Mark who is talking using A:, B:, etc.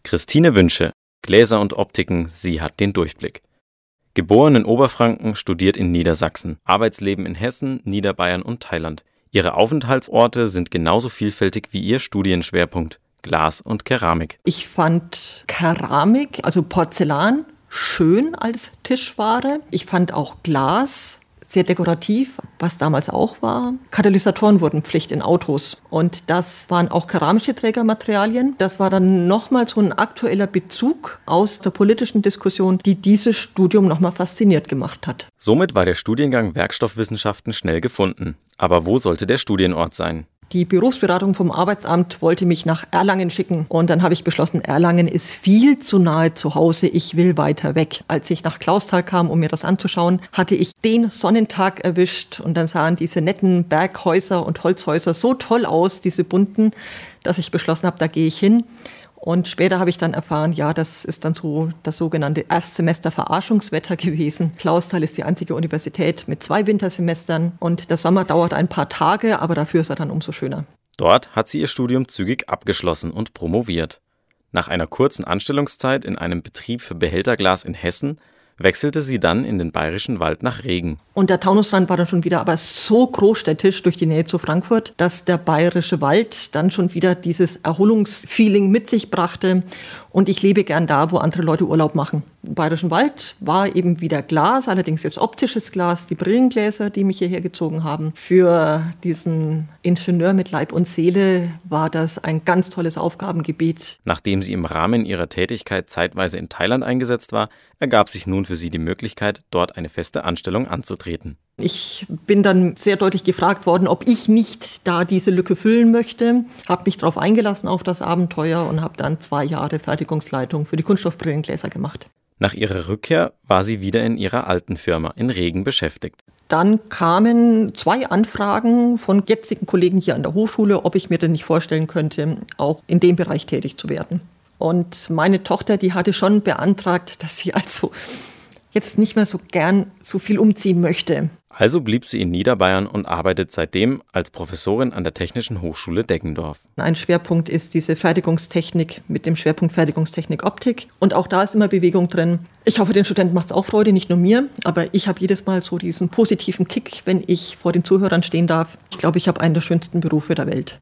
A: Christine Wünsche, Gläser und Optiken, sie hat den Durchblick. Geboren in Oberfranken, studiert in Niedersachsen, Arbeitsleben in Hessen, Niederbayern und Thailand. Ihre Aufenthaltsorte sind genauso vielfältig wie ihr Studienschwerpunkt: Glas und Keramik.
B: Ich fand Keramik, also Porzellan, schön als Tischware. Ich fand auch Glas sehr dekorativ, was damals auch war. Katalysatoren wurden Pflicht in Autos und das waren auch keramische Trägermaterialien. Das war dann nochmal so ein aktueller Bezug aus der politischen Diskussion, die dieses Studium nochmal fasziniert gemacht hat.
A: Somit war der Studiengang Werkstoffwissenschaften schnell gefunden. Aber wo sollte der Studienort sein?
B: Die Berufsberatung vom Arbeitsamt wollte mich nach Erlangen schicken. Und dann habe ich beschlossen, Erlangen ist viel zu nahe zu Hause, ich will weiter weg. Als ich nach Clausthal kam, um mir das anzuschauen, hatte ich den Sonnentag erwischt. Und dann sahen diese netten Berghäuser und Holzhäuser so toll aus, diese bunten, dass ich beschlossen habe, da gehe ich hin. Und später habe ich dann erfahren, ja, das ist dann so das sogenannte Erstsemester-Verarschungswetter gewesen. Clausthal ist die einzige Universität mit 2 Wintersemestern und der Sommer dauert ein paar Tage, aber dafür ist er dann umso schöner.
A: Dort hat sie ihr Studium zügig abgeschlossen und promoviert. Nach einer kurzen Anstellungszeit in einem Betrieb für Behälterglas in Hessen wechselte sie dann in den Bayerischen Wald nach Regen.
B: Und der Taunusrand war dann schon wieder aber so großstädtisch durch die Nähe zu Frankfurt, dass der Bayerische Wald dann schon wieder dieses Erholungsfeeling mit sich brachte. Und ich lebe gern da, wo andere Leute Urlaub machen. Im Bayerischen Wald war eben wieder Glas, allerdings jetzt optisches Glas, die Brillengläser, die mich hierher gezogen haben. Für diesen Ingenieur mit Leib und Seele war das ein ganz tolles Aufgabengebiet.
A: Nachdem sie im Rahmen ihrer Tätigkeit zeitweise in Thailand eingesetzt war, ergab sich nun für sie die Möglichkeit, dort eine feste Anstellung anzutreten.
B: Ich bin dann sehr deutlich gefragt worden, ob ich nicht da diese Lücke füllen möchte. Habe mich darauf eingelassen auf das Abenteuer und habe dann 2 Jahre Fertigungsleitung für die Kunststoffbrillengläser gemacht.
A: Nach ihrer Rückkehr war sie wieder in ihrer alten Firma in Regen beschäftigt.
B: Dann kamen 2 Anfragen von jetzigen Kollegen hier an der Hochschule, ob ich mir denn nicht vorstellen könnte, auch in dem Bereich tätig zu werden. Und meine Tochter, die hatte schon beantragt, dass sie also jetzt nicht mehr so gern so viel umziehen möchte.
A: Also blieb sie in Niederbayern und arbeitet seitdem als Professorin an der Technischen Hochschule Deggendorf.
B: Ein Schwerpunkt ist diese Fertigungstechnik mit dem Schwerpunkt Fertigungstechnik Optik. Und auch da ist immer Bewegung drin. Ich hoffe, den Studenten macht es auch Freude, nicht nur mir. Aber ich habe jedes Mal so diesen positiven Kick, wenn ich vor den Zuhörern stehen darf. Ich glaube, ich habe einen der schönsten Berufe der Welt.